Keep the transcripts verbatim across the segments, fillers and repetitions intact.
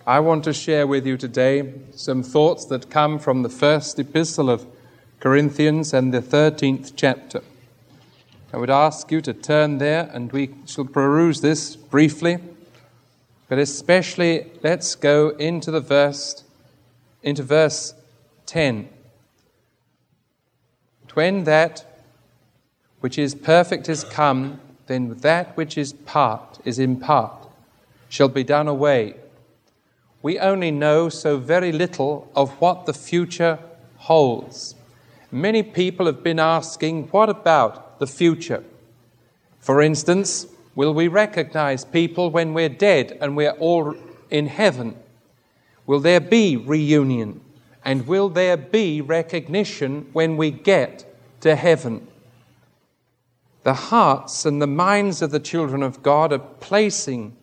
I want to share with you today some thoughts that come from the first epistle of Corinthians and the thirteenth chapter. I would ask you to turn there and we shall peruse this briefly, but especially let's go into the verse, into verse ten. When that which is perfect is come, then that which is part is in part, shall be done away. We only know so very little of what the future holds. Many people have been asking, what about the future? For instance, will we recognize people when we're dead and we're all in heaven? Will there be reunion? And will there be recognition when we get to heaven? The hearts and the minds of the children of God are placing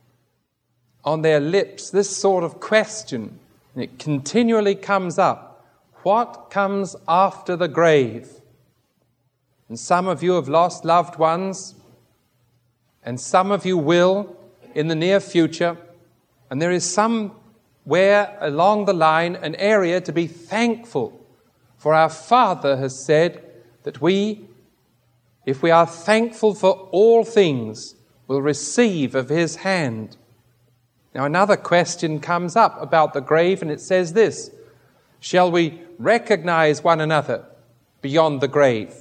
on their lips this sort of question, and it continually comes up. What comes after the grave? And some of you have lost loved ones, and some of you will in the near future, and there is somewhere along the line an area to be thankful, for our Father has said that we, if we are thankful for all things, will receive of His hand. Now another question comes up about the grave, and it says this: shall we recognize one another beyond the grave?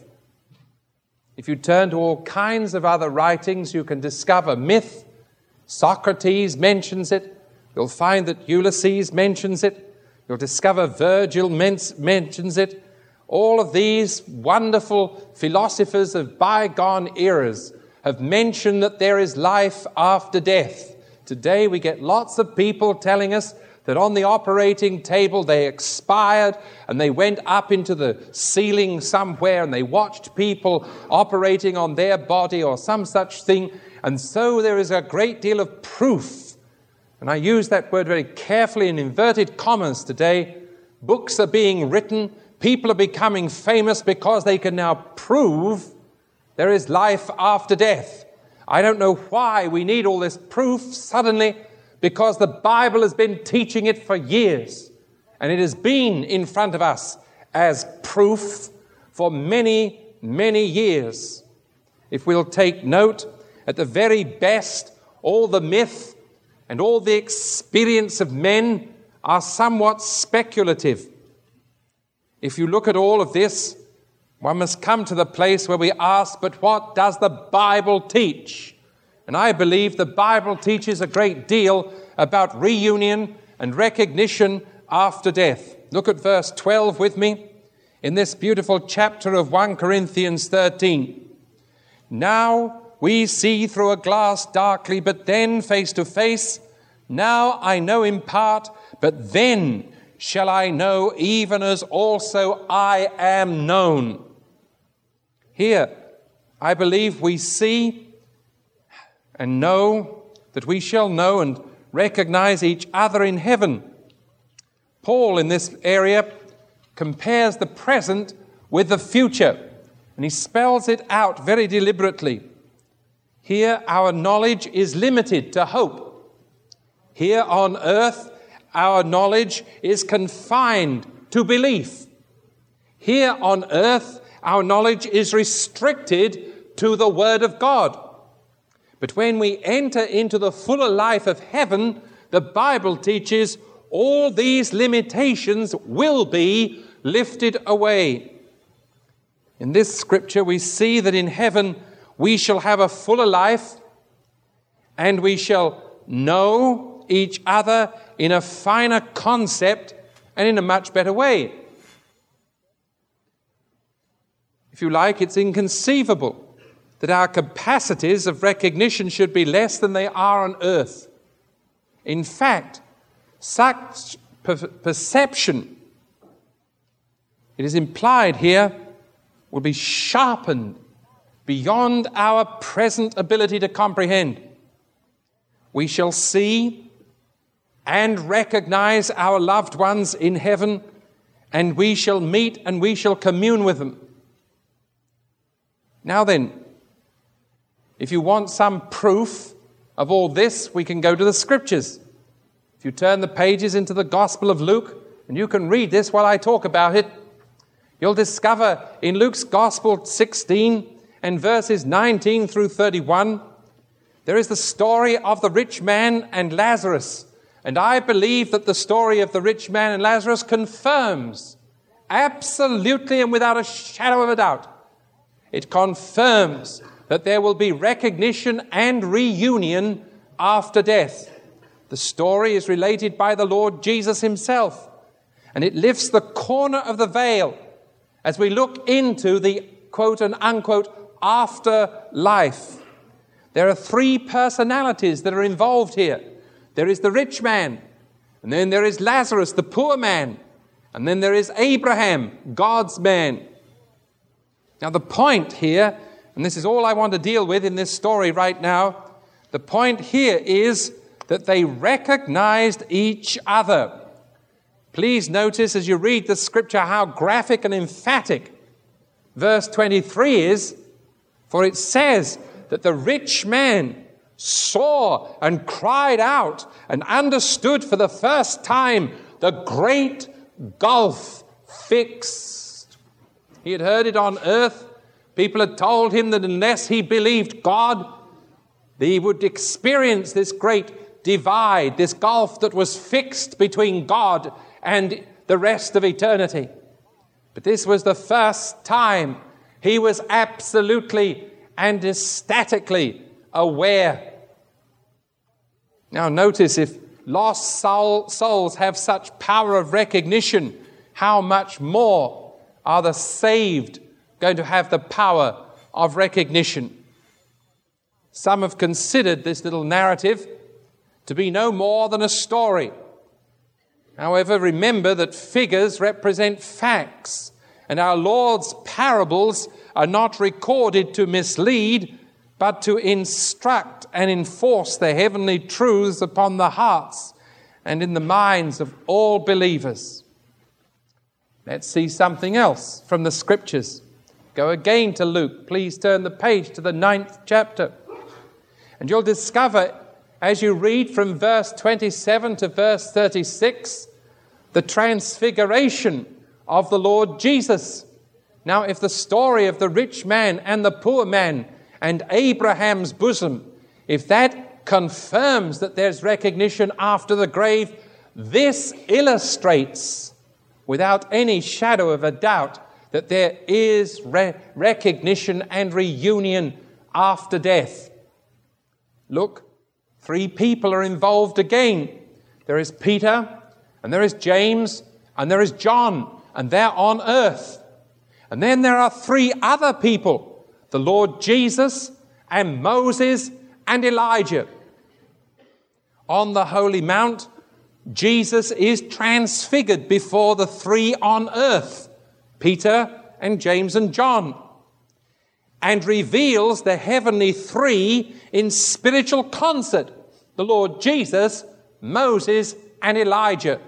If you turn to all kinds of other writings, you can discover myth. Socrates mentions it. You'll find that Ulysses mentions it. You'll discover Virgil men- mentions it. All of these wonderful philosophers of bygone eras have mentioned that there is life after death. Today we get lots of people telling us that on the operating table they expired and they went up into the ceiling somewhere and they watched people operating on their body or some such thing. And so there is a great deal of proof. And I use that word very carefully in inverted commas today. Books are being written. People are becoming famous because they can now prove there is life after death. I don't know why we need all this proof suddenly, because the Bible has been teaching it for years. And it has been in front of us as proof for many, many years. If we'll take note, at the very best, all the myth and all the experience of men are somewhat speculative. If you look at all of this, one must come to the place where we ask, but what does the Bible teach? And I believe the Bible teaches a great deal about reunion and recognition after death. Look at verse twelve with me in this beautiful chapter of First Corinthians thirteen. Now we see through a glass darkly, but then face to face. Now I know in part, but then shall I know, even as also I am known. Here, I believe we see and know that we shall know and recognize each other in heaven. Paul, in this area, compares the present with the future, and he spells it out very deliberately. Here, our knowledge is limited to hope. Here on earth, our knowledge is confined to belief. Here on earth, our knowledge is restricted to the Word of God. But when we enter into the fuller life of heaven, the Bible teaches all these limitations will be lifted away. In this scripture, we see that in heaven we shall have a fuller life and we shall know each other in a finer concept and in a much better way. If you like, it's inconceivable that our capacities of recognition should be less than they are on earth. In fact, such per- perception, it is implied here, will be sharpened beyond our present ability to comprehend. We shall see and recognize our loved ones in heaven, and we shall meet and we shall commune with them. Now then, if you want some proof of all this, we can go to the Scriptures. If you turn the pages into the Gospel of Luke, and you can read this while I talk about it, you'll discover in Luke's Gospel sixteen and verses nineteen through thirty-one, there is the story of the rich man and Lazarus. And I believe that the story of the rich man and Lazarus confirms, absolutely and without a shadow of a doubt, it confirms that there will be recognition and reunion after death. The story is related by the Lord Jesus himself, and it lifts the corner of the veil as we look into the quote and unquote afterlife. There are three personalities that are involved here. There is the rich man, and then there is Lazarus, the poor man, and then there is Abraham, God's man. Now the point here, and this is all I want to deal with in this story right now, the point here is that they recognized each other. Please notice as you read the scripture how graphic and emphatic verse twenty-three is, for it says that the rich man saw and cried out and understood for the first time the great gulf fixed. He had heard it on earth. People had told him that unless he believed God, he would experience this great divide, this gulf that was fixed between God and the rest of eternity. But this was the first time he was absolutely and ecstatically aware. Now notice, if lost soul, souls have such power of recognition, how much more are the saved going to have the power of recognition? Some have considered this little narrative to be no more than a story. However, remember that figures represent facts, and our Lord's parables are not recorded to mislead, but to instruct and enforce the heavenly truths upon the hearts and in the minds of all believers. Let's see something else from the scriptures. Go again to Luke. Please turn the page to the ninth chapter. And you'll discover, as you read from verse twenty-seven to verse thirty-six, the transfiguration of the Lord Jesus. Now, if the story of the rich man and the poor man and Abraham's bosom, if that confirms that there's recognition after the grave, this illustrates, without any shadow of a doubt, that there is re- recognition and reunion after death. Look, three people are involved again. There is Peter, and there is James, and there is John, and they're on earth. And then there are three other people, the Lord Jesus and Moses and Elijah. On the Holy Mount, Jesus is transfigured before the three on earth, Peter and James and John, and reveals the heavenly three in spiritual concert, the Lord Jesus, Moses, and Elijah.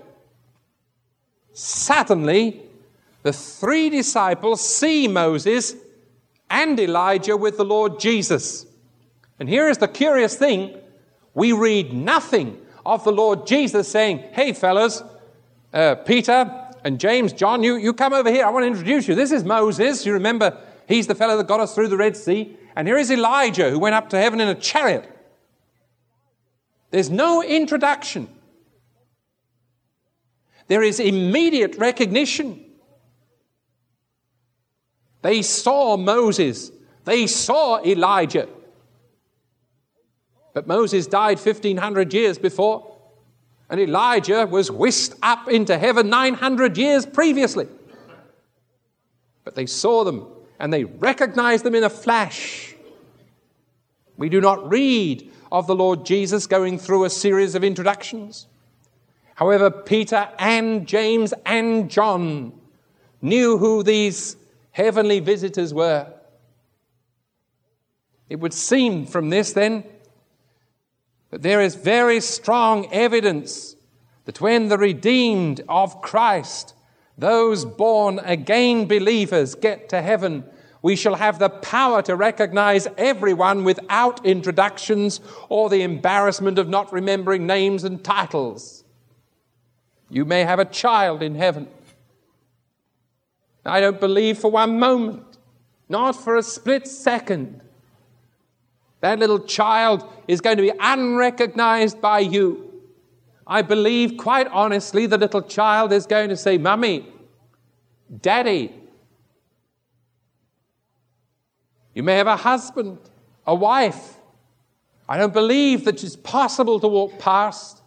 Suddenly, the three disciples see Moses and Elijah with the Lord Jesus. And here is the curious thing. We read nothing of the Lord Jesus saying, hey, fellas, uh, Peter and James, John, you, you come over here. I want to introduce you. This is Moses. You remember, he's the fellow that got us through the Red Sea. And here is Elijah, who went up to heaven in a chariot. There's no introduction. There is immediate recognition. They saw Moses. They saw Elijah. But Moses died fifteen hundred years before, and Elijah was whisked up into heaven nine hundred years previously. But they saw them, and they recognized them in a flash. We do not read of the Lord Jesus going through a series of introductions. However, Peter and James and John knew who these heavenly visitors were. It would seem from this then that there is very strong evidence that when the redeemed of Christ, those born again believers, get to heaven, we shall have the power to recognize everyone without introductions or the embarrassment of not remembering names and titles. You may have a child in heaven. I don't believe for one moment, not for a split second, that little child is going to be unrecognized by you. I believe quite honestly the little child is going to say, Mummy, Daddy. You may have a husband, a wife. I don't believe that it's possible to walk past.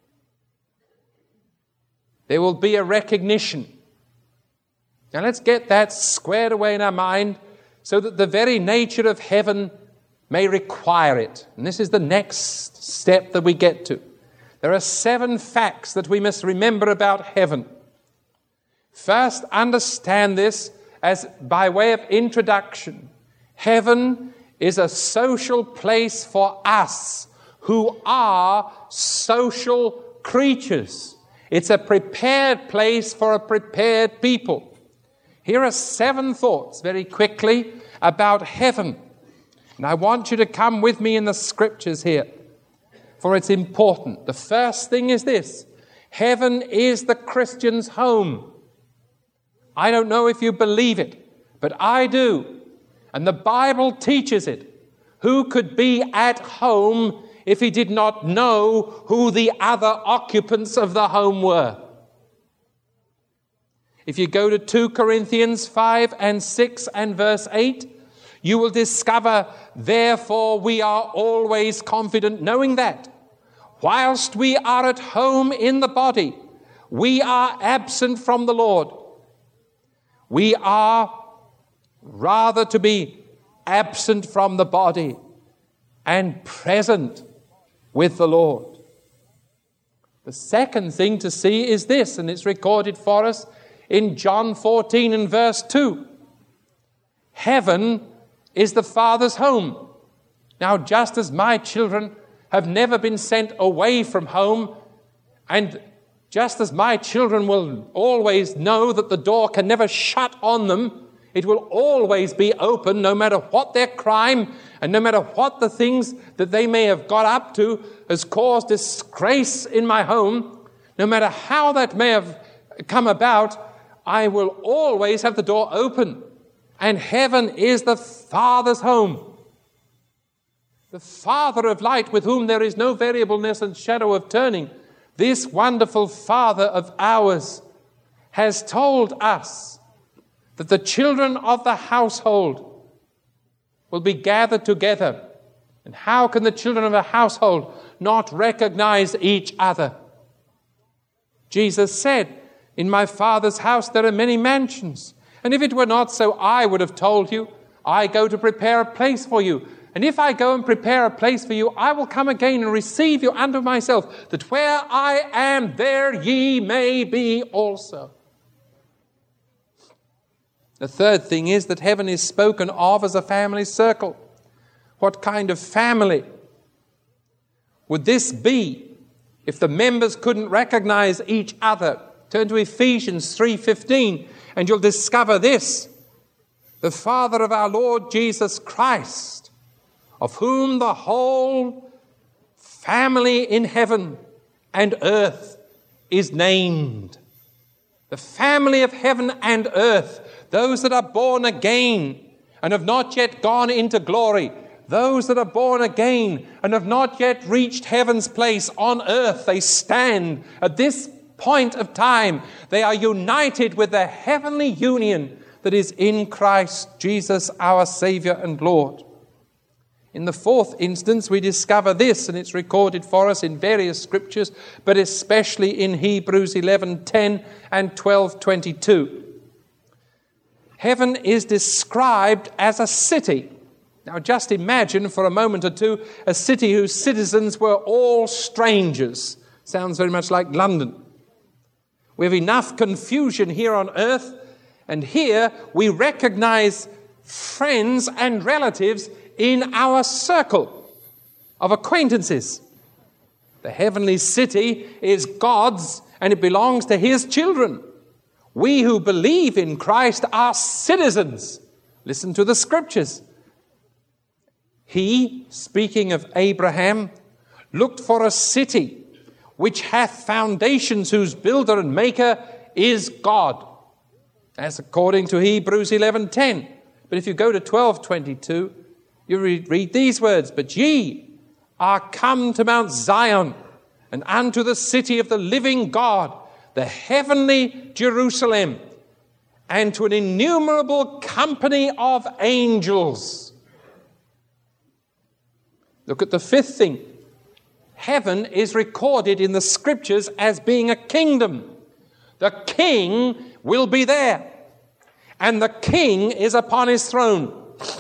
There will be a recognition. Now let's get that squared away in our mind so that the very nature of heaven may require it. And this is the next step that we get to. There are seven facts that we must remember about heaven. First, understand this as by way of introduction. Heaven is a social place for us who are social creatures. It's a prepared place for a prepared people. Here are seven thoughts very quickly about heaven. And I want you to come with me in the scriptures here, for it's important. The first thing is this: heaven is the Christian's home. I don't know if you believe it, but I do. And the Bible teaches it. Who could be at home if he did not know who the other occupants of the home were? If you go to two Corinthians five and six and verse eight, you will discover, therefore we are always confident, knowing that, whilst we are at home in the body, we are absent from the Lord. We are rather to be absent from the body and present with the Lord. The second thing to see is this, and it's recorded for us in John fourteen and verse two. Heaven is the Father's home. Now, just as my children have never been sent away from home, and just as my children will always know that the door can never shut on them, it will always be open no matter what their crime and no matter what the things that they may have got up to has caused disgrace in my home, no matter how that may have come about, I will always have the door open. And heaven is the Father's home. The Father of light, with whom there is no variableness and shadow of turning, this wonderful Father of ours has told us that the children of the household will be gathered together. And how can the children of a household not recognize each other? Jesus said, in my Father's house there are many mansions. And if it were not so, I would have told you, I go to prepare a place for you. And if I go and prepare a place for you, I will come again and receive you unto myself, that where I am, there ye may be also. The third thing is that heaven is spoken of as a family circle. What kind of family would this be if the members couldn't recognize each other? Turn to Ephesians three fifteen. And you'll discover this: the Father of our Lord Jesus Christ, of whom the whole family in heaven and earth is named. The family of heaven and earth, those that are born again and have not yet gone into glory, those that are born again and have not yet reached heaven's place on earth, they stand at this point of time. They are united with the heavenly union that is in Christ Jesus, our Savior and Lord. In the fourth instance, we discover this, and it's recorded for us in various scriptures, but especially in Hebrews eleven ten and twelve twenty-two. Heaven is described as a city. Now just imagine for a moment or two a city whose citizens were all strangers. Sounds very much like London. We have enough confusion here on earth, and here we recognize friends and relatives in our circle of acquaintances. The heavenly city is God's, and it belongs to His children. We who believe in Christ are citizens. Listen to the scriptures. He, speaking of Abraham, looked for a city which hath foundations, whose builder and maker is God. That's according to Hebrews eleven ten. But if you go to twelve twenty-two, you read, read these words, but ye are come to Mount Zion, and unto the city of the living God, the heavenly Jerusalem, and to an innumerable company of angels. Look at the fifth thing. Heaven is recorded in the scriptures as being a kingdom. The king will be there, and the king is upon his throne.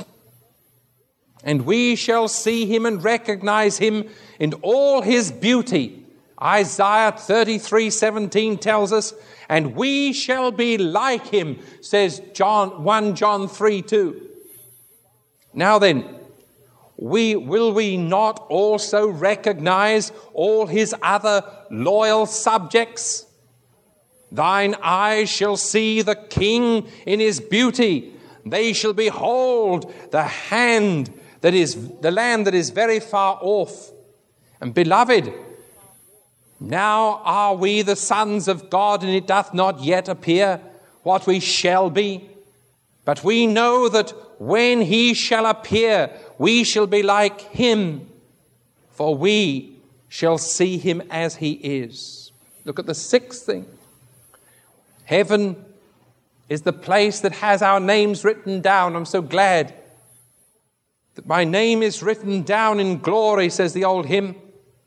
And we shall see him and recognize him in all his beauty. Isaiah thirty-three seventeen tells us, and we shall be like him, says John, First John three two. Now then, we will we not also recognize all his other loyal subjects? Thine eyes shall see the King in his beauty. They shall behold the hand that is the land that is very far off. And beloved, now are we the sons of God, and it doth not yet appear what we shall be. But we know that when he shall appear, we shall be like him, for we shall see him as he is. Look at the sixth thing. Heaven is the place that has our names written down. I'm so glad that my name is written down in glory, says the old hymn.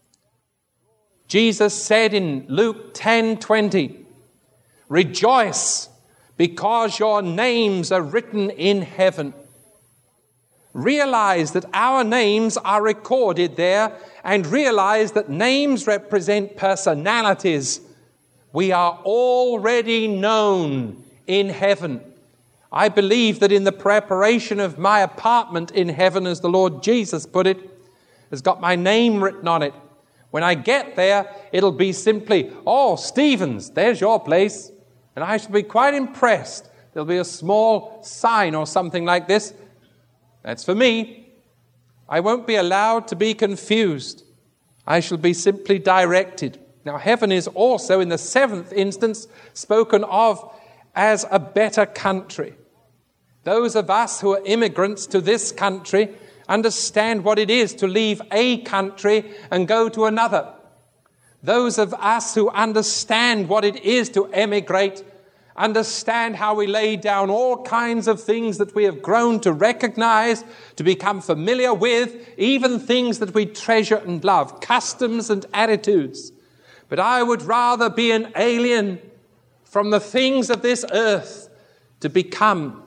Jesus said in Luke ten twenty, rejoice because your names are written in heaven. Realize that our names are recorded there, and realize that names represent personalities. We are already known in heaven. I believe that in the preparation of my apartment in heaven, as the Lord Jesus put it, has got my name written on it. When I get there, it'll be simply, oh, Stevens, there's your place. And I shall be quite impressed. There'll be a small sign or something like this. That's for me. I won't be allowed to be confused. I shall be simply directed. Now, heaven is also, in the seventh instance, spoken of as a better country. Those of us who are immigrants to this country understand what it is to leave a country and go to another. Those of us who understand what it is to emigrate understand how we lay down all kinds of things that we have grown to recognize, to become familiar with, even things that we treasure and love, customs and attitudes. But I would rather be an alien from the things of this earth to become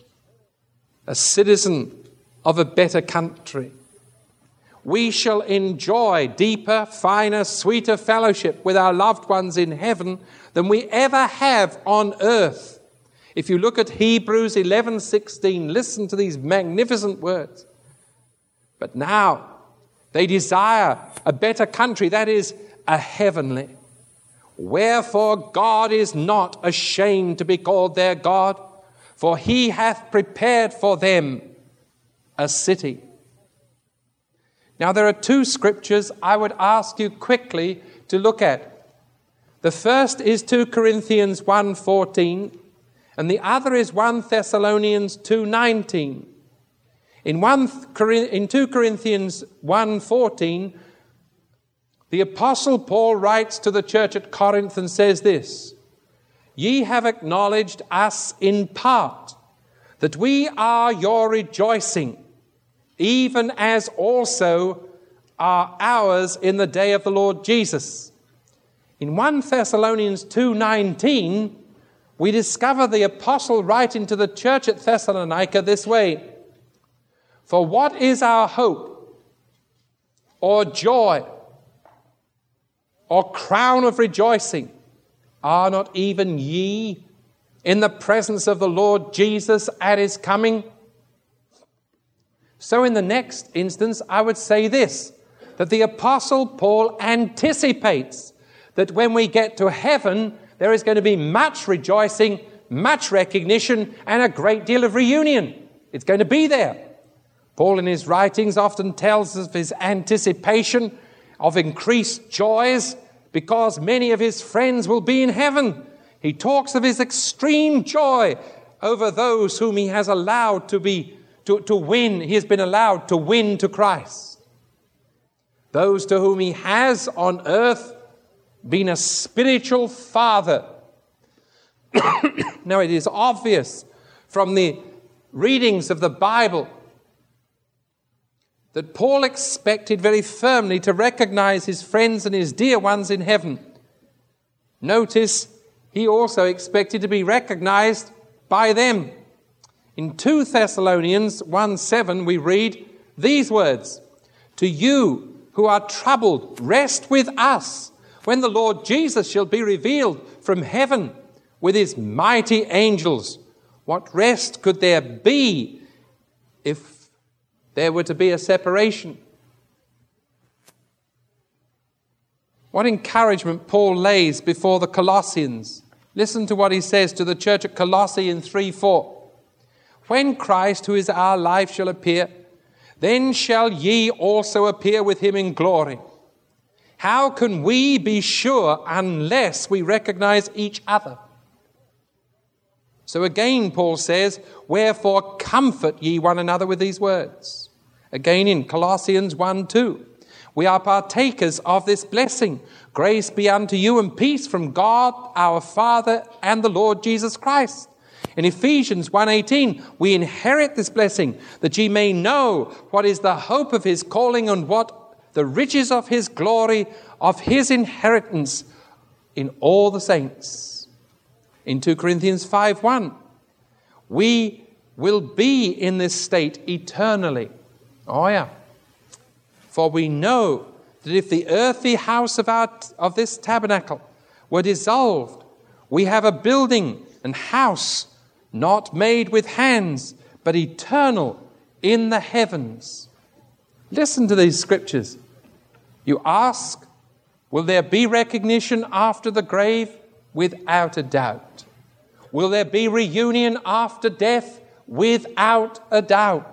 a citizen of a better country. We shall enjoy deeper, finer, sweeter fellowship with our loved ones in heaven than we ever have on earth. If you look at Hebrews eleven sixteen, listen to these magnificent words. But now they desire a better country, that is, a heavenly. Wherefore God is not ashamed to be called their God, for he hath prepared for them a city. Now there are two scriptures I would ask you quickly to look at. The first is two Corinthians one fourteen, and the other is First Thessalonians two nineteen. In, one, in two Corinthians one fourteen, the Apostle Paul writes to the church at Corinth and says this, ye have acknowledged us in part, that we are your rejoicing, even as also are ours in the day of the Lord Jesus. In First Thessalonians two nineteen, we discover the apostle writing to the church at Thessalonica this way, for what is our hope, or joy, or crown of rejoicing? Are not even ye in the presence of the Lord Jesus at his coming? So in the next instance, I would say this, that the Apostle Paul anticipates that when we get to heaven, there is going to be much rejoicing, much recognition, and a great deal of reunion. It's going to be there. Paul in his writings often tells us of his anticipation of increased joys because many of his friends will be in heaven. He talks of his extreme joy over those whom he has allowed to be, to, to win, he has been allowed to win to Christ. Those to whom he has on earth been a spiritual father. Now it is obvious from the readings of the Bible that Paul expected very firmly to recognize his friends and his dear ones in heaven. Notice he also expected to be recognized by them. In two Thessalonians one seven we read these words, "To you who are troubled, rest with us when the Lord Jesus shall be revealed from heaven with his mighty angels." What rest could there be if there were to be a separation? What encouragement Paul lays before the Colossians. Listen to what he says to the church at Colossae in three four. "When Christ, who is our life, shall appear, then shall ye also appear with him in glory. How can we be sure unless we recognize each other?" So again, Paul says, "Wherefore comfort ye one another with these words." Again in Colossians one two, "We are partakers of this blessing. Grace be unto you and peace from God our Father and the Lord Jesus Christ." In Ephesians one eighteen, "We inherit this blessing, that ye may know what is the hope of his calling and what the riches of his glory, of his inheritance in all the saints." In two Corinthians five one, "We will be in this state eternally." Oh yeah. "For we know that if the earthly house of our of this tabernacle were dissolved, we have a building and house not made with hands, but eternal in the heavens." Listen to these scriptures. You ask, will there be recognition after the grave? Without a doubt. Will there be reunion after death? Without a doubt.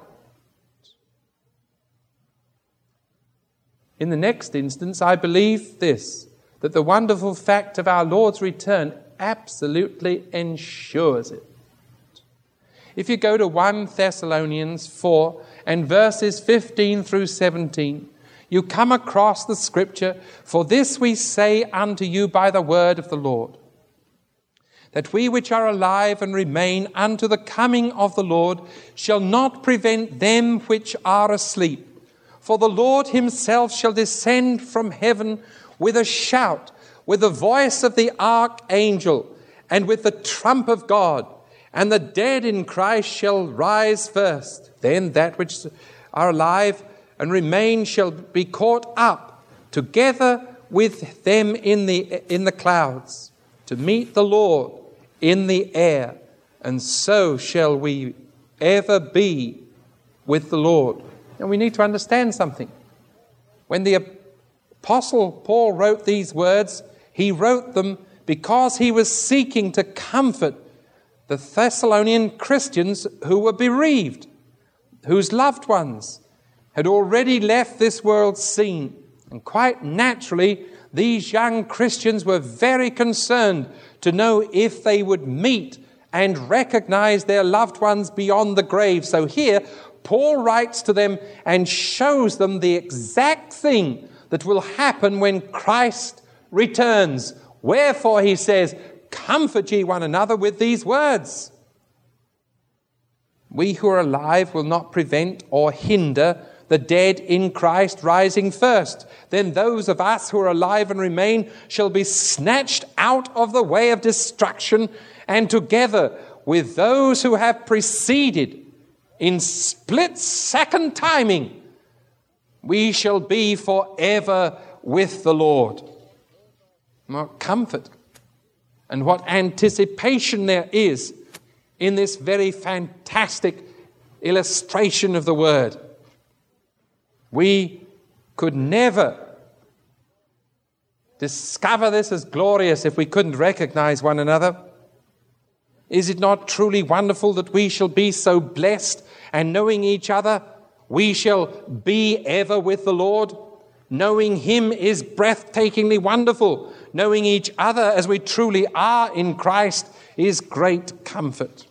In the next instance, I believe this, that the wonderful fact of our Lord's return absolutely ensures it. If you go to First Thessalonians four and verses fifteen through seventeen, you come across the scripture, "For this we say unto you by the word of the Lord, that we which are alive and remain unto the coming of the Lord shall not prevent them which are asleep. For the Lord himself shall descend from heaven with a shout, with the voice of the archangel, and with the trump of God. And the dead in Christ shall rise first. Then that which are alive and remain shall be caught up together with them in the in the clouds, to meet the Lord in the air, and so shall we ever be with the Lord." And we need to understand something. When the Apostle Paul wrote these words, he wrote them because he was seeking to comfort the Thessalonian Christians who were bereaved, whose loved ones had already left this world's scene. And quite naturally, these young Christians were very concerned to know if they would meet and recognize their loved ones beyond the grave. So here, Paul writes to them and shows them the exact thing that will happen when Christ returns. "Wherefore," he says, "comfort ye one another with these words." We who are alive will not prevent or hinder the dead in Christ rising first. Then those of us who are alive and remain shall be snatched out of the way of destruction, and together with those who have preceded in split-second timing, we shall be forever with the Lord. What comfort and what anticipation there is in this very fantastic illustration of the word. We could never discover this as glorious if we couldn't recognize one another. Is it not truly wonderful that we shall be so blessed, and knowing each other, we shall be ever with the Lord? Knowing him is breathtakingly wonderful. Knowing each other as we truly are in Christ is great comfort.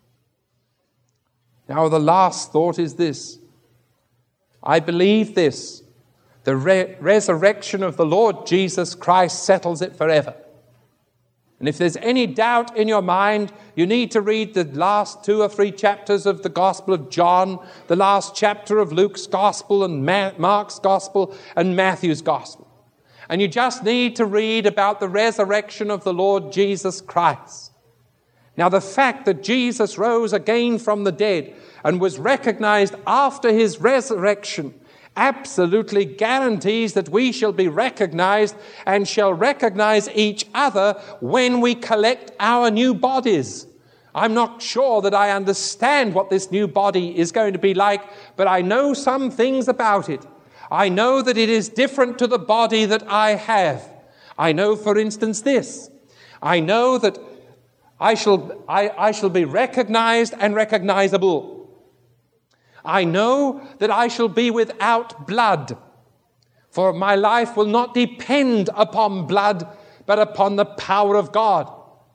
Now, the last thought is this. I believe this. The re- resurrection of the Lord Jesus Christ settles it forever. And if there's any doubt in your mind, you need to read the last two or three chapters of the Gospel of John, the last chapter of Luke's Gospel and Ma- Mark's Gospel and Matthew's Gospel. And you just need to read about the resurrection of the Lord Jesus Christ. Now, the fact that Jesus rose again from the dead and was recognized after his resurrection absolutely guarantees that we shall be recognized and shall recognize each other when we collect our new bodies. I'm not sure that I understand what this new body is going to be like, but I know some things about it. I know that it is different to the body that I have. I know, for instance, this. I know that I shall, I, I shall be recognized and recognizable. I know that I shall be without blood, for my life will not depend upon blood, but upon the power of God.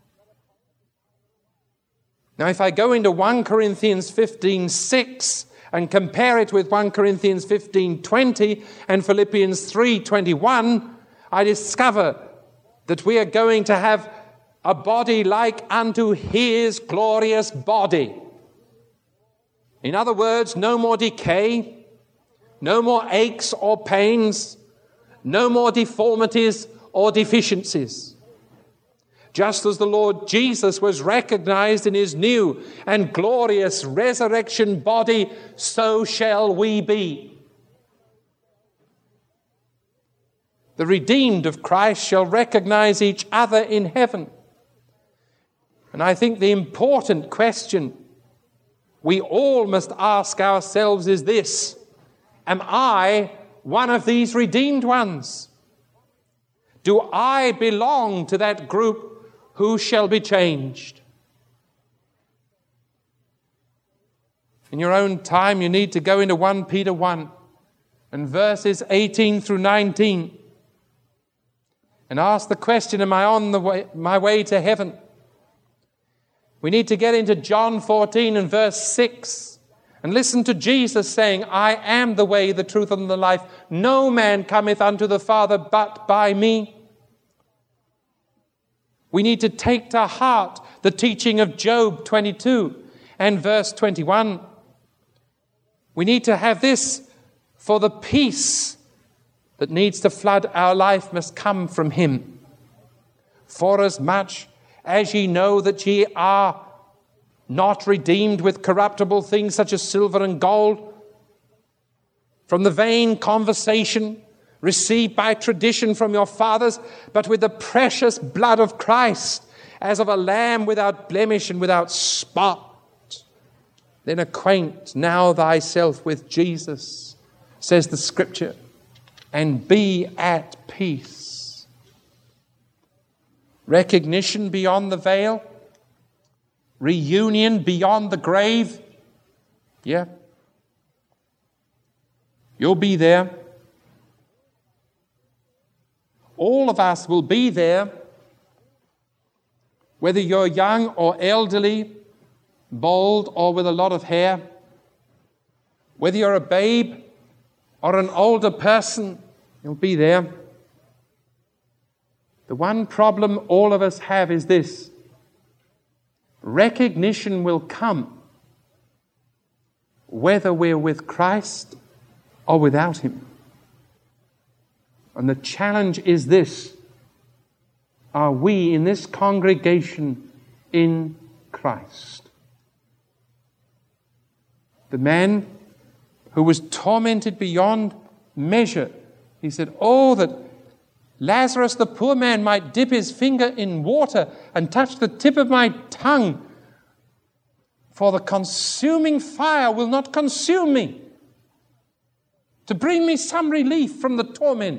Now, if I go into First Corinthians fifteen six and compare it with First Corinthians fifteen twenty and Philippians three twenty-one, I discover that we are going to have a body like unto his glorious body. In other words, no more decay, no more aches or pains, no more deformities or deficiencies. Just as the Lord Jesus was recognized in his new and glorious resurrection body, so shall we be. The redeemed of Christ shall recognize each other in heaven. And I think the important question we all must ask ourselves is this: am I one of these redeemed ones? Do I belong to that group who shall be changed? In your own time, you need to go into First Peter one and verses eighteen through nineteen and ask the question, am I on the way, my way to heaven? We need to get into John fourteen and verse six and listen to Jesus saying, I am the way, the truth, and the life. No man cometh unto the Father but by me. We need to take to heart the teaching of Job twenty-two and verse twenty-one. We need to have this, for the peace that needs to flood our life must come from him. Forasmuch as ye know that ye are not redeemed with corruptible things such as silver and gold, from the vain conversation received by tradition from your fathers, but with the precious blood of Christ, as of a lamb without blemish and without spot. Then acquaint now thyself with Jesus, says the Scripture, and be at peace. Recognition beyond the veil. Reunion beyond the grave. Yeah. You'll be there. All of us will be there. Whether you're young or elderly, bald or with a lot of hair. Whether you're a babe or an older person, you'll be there. The one problem all of us have is this: recognition will come whether we're with Christ or without him. And the challenge is this: are we in this congregation in Christ? The man who was tormented beyond measure, he said, oh, that Lazarus, the poor man, might dip his finger in water and touch the tip of my tongue, for the consuming fire will not consume me, to bring me some relief from the torment.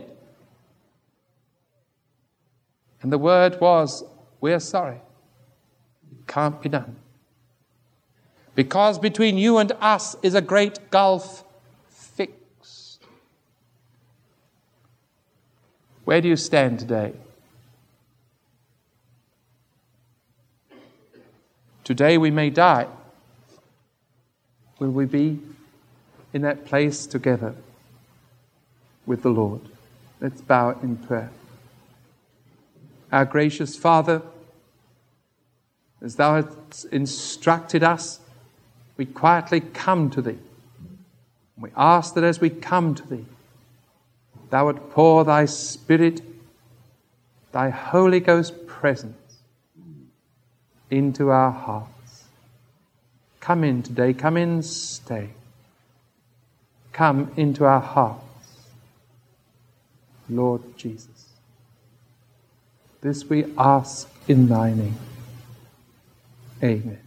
And the word was, we're sorry. It can't be done. Because between you and us is a great gulf fixed. Where do you stand today? Today we may die. Will we be in that place together with the Lord? Let's bow in prayer. Our gracious Father, as Thou hast instructed us, we quietly come to Thee. We ask that as we come to Thee, Thou would pour Thy Spirit, Thy Holy Ghost presence into our hearts. Come in today, come in, stay. Come into our hearts, Lord Jesus. This we ask in Thy name. Amen.